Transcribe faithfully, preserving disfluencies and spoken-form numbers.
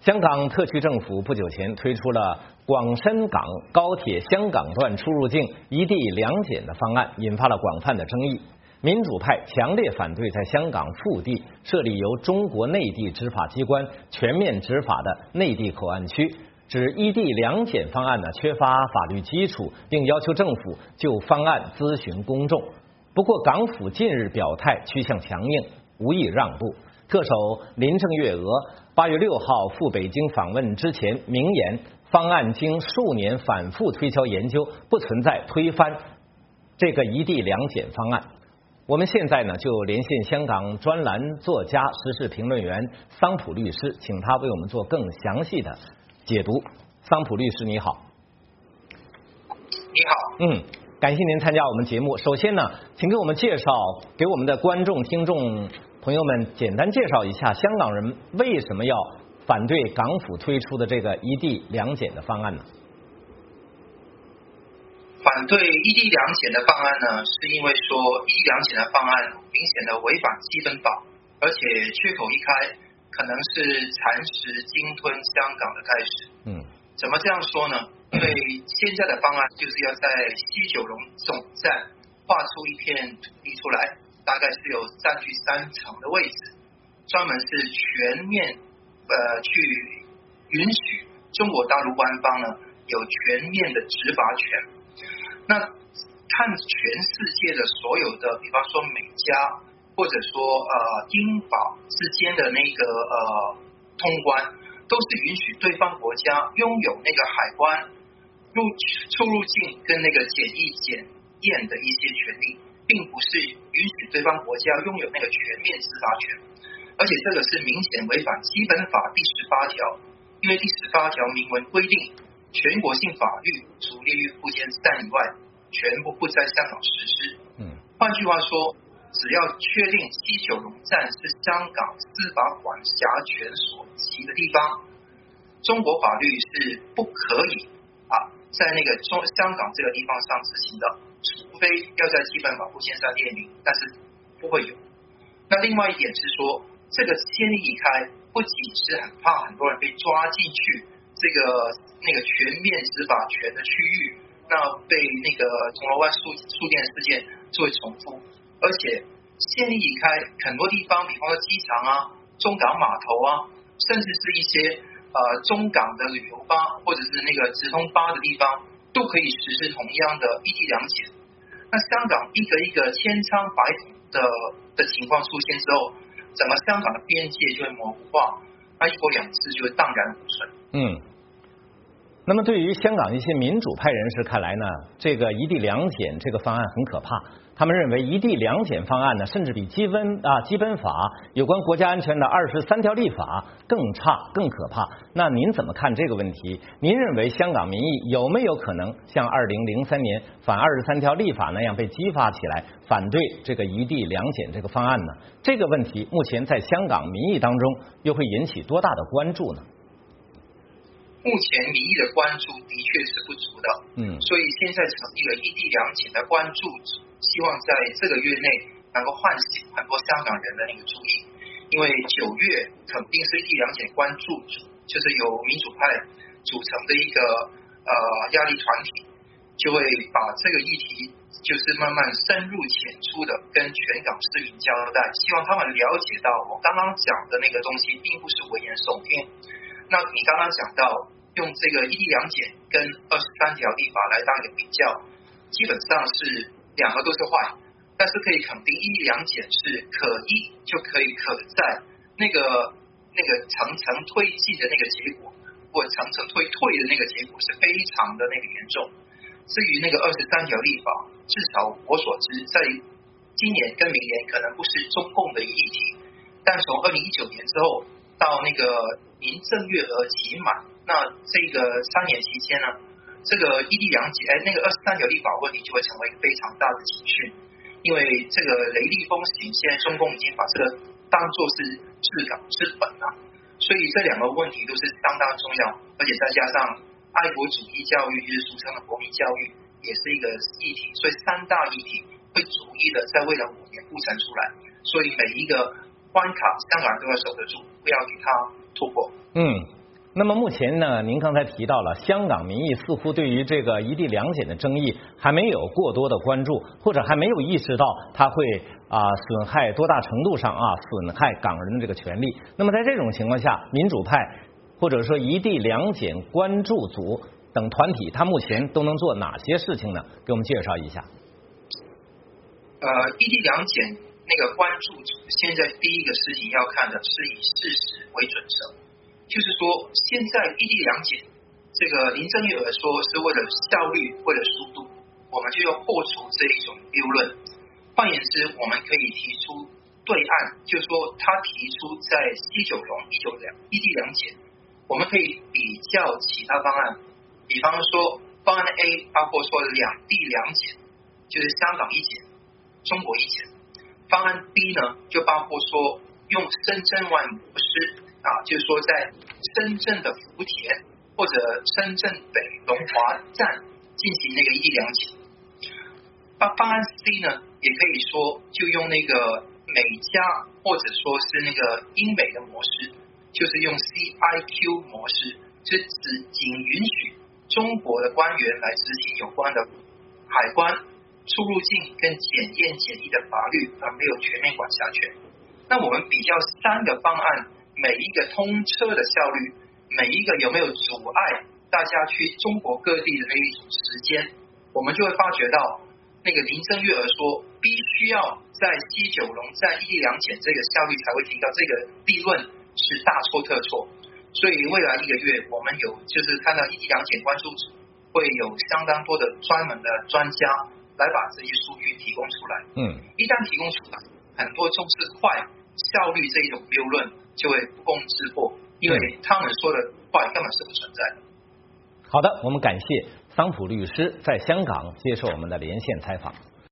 香港特区政府不久前推出了广深港高铁香港段出入境一地两检的方案，引发了广泛的争议。民主派强烈反对在香港腹地设立由中国内地执法机关全面执法的内地口岸区，指一地两检方案呢缺乏法律基础，并要求政府就方案咨询公众。不过，港府近日表态趋向强硬，无意让步。特首林郑月娥八月六号赴北京访问之前明言，方案经数年反复推敲研究，不存在推翻这个一地两检方案。我们现在呢就连线香港专栏作家、时事评论员桑普律师，请他为我们做更详细的解读。桑普律师你好。 你好。 嗯，感谢您参加我们节目。首先呢，请给我们介绍，给我们的观众、听众朋友们简单介绍一下香港人为什么要反对港府推出的这个一地两检的方案呢？ 反对一地两检的方案呢，是因为说一地两检的方案明显的违反基本法，而且缺口一开，可能是蚕食鲸吞香港的开始。嗯，怎么这样说呢？因为现在的方案就是要在西九龙总站划出一片土地出来，大概是有占据三成的位置，专门是全面呃去允许中国大陆官方呢有全面的执法权。那看全世界的所有的，比方说美加或者说呃英法之间的那个呃通关，都是允许对方国家拥有那个海关入出入境跟那个检疫检验的一些权利，并不是允许对方国家拥有那个全面执法权。而且这个是明显违反基本法第十八条，因为第十八条明文规定，全国性法律除列于附件三以外，全部不在香港实施。嗯，换句话说，只要确定西九龙站是香港司法管辖权所及的地方，中国法律是不可以啊在那个中香港这个地方上执行的，除非要在基本法附件三列明，但是不会有。那另外一点是说，这个先例一开，不仅是很怕很多人被抓进去这个那个全面执法权的区域，那被那个铜锣湾书书店事件作为重复，而且先例一开，很多地方，比方说机场啊、中港码头啊，甚至是一些呃中港的旅游巴或者是那个直通巴的地方，都可以实施同样的一地两检。那香港一个一个千疮百孔的的情况出现之后，整个香港的边界就会模糊化，那一国两制就会荡然无存。 嗯。那么对于香港一些民主派人士看来呢，这个一地两检这个方案很可怕。他们认为一地两检方案呢，甚至比基本啊基本法有关国家安全的二十三条立法更差、更可怕。那您怎么看这个问题？您认为香港民意有没有可能像二零零三年反二十三条立法那样被激发起来，反对这个一地两检这个方案呢？这个问题目前在香港民意当中又会引起多大的关注呢？ 目前民意的关注的确是不足的，嗯，所以现在成立了一地两检的关注组，希望在这个月内能够唤醒很多香港人的那个注意，因为九月肯定是一地两检关注组，就是由民主派组成的一个呃压力团体，就会把这个议题就是慢慢深入浅出的跟全港市民交代，希望他们了解到我刚刚讲的那个东西并不是危言耸听。那你刚刚讲到用这个一地两检跟二十三条立法来当一个比较，基本上是两个都是坏，但是可以肯定一地两检是可一就可以可在，那个那个层层推进的那个结果，或层层推退的那个结果是非常的那个严重。至于那个二十三条立法，至少我所知，在今年跟明年可能不是中共的一个议题，但从二零一九年之后到那个林郑月娥期满，那这个三年期间呢，这个一地两检，哎，那个二十三条立法问题就会成为一个非常大的警讯，因为这个雷厉风行，现在中共已经把这个当作是治港之本了，所以这两个问题都是相当重要，而且再加上爱国主义教育，就是俗称的国民教育，也是一个议题，所以三大议题会逐一的在未来五年铺陈出来，所以每一个关卡香港人都要守得住，不要给它突破。 嗯， 那么目前呢，您刚才提到了香港民意似乎对于这个一地两检的争议还没有过多的关注，或者还没有意识到它会啊损害多大程度上啊损害港人的这个权利。那么在这种情况下，民主派或者说一地两检关注组等团体，它目前都能做哪些事情呢？给我们介绍一下。 呃，一地两检那个关注组，现在第一个事情要看的是以事实为准则，就是说现在一地两检，这个林郑月娥说是为了效率，为了速度，我们就要破除这一种谬论。换言之，我们可以提出对案，就是说他提出在西九龙一九两一地两检，我们可以比较其他方案，比方说方案 A 包括说两地两检，就是香港一检，中国一检。方案 B 呢，就包括说用深圳湾模式啊，就是说在深圳的福田或者深圳北龙华站进行那个一地两检。方方案 C 呢，也可以说就用那个美加或者说是那个英美的模式，就是用 C I Q 模式，是只仅允许中国的官员来执行有关的海关、出入境跟检验检疫的法律，而没有全面管辖权。那我们比较三个方案，每一个通车的效率，每一个有没有阻碍大家去中国各地的那一种时间，我们就会发觉到那个林郑月娥说必须要在西九龙站一地两检这个效率才会提高，这个立论是大错特错。所以未来一个月我们有就是看到一地两检关注组会有相当多的专门的专家来把这些数据提供出来。 嗯， 一旦提供出来，很多重视快效率这一种谬论就会不攻自破，因为他们说的快根本是不存在的。 好的，我们感谢桑普律师在香港接受我们的连线采访。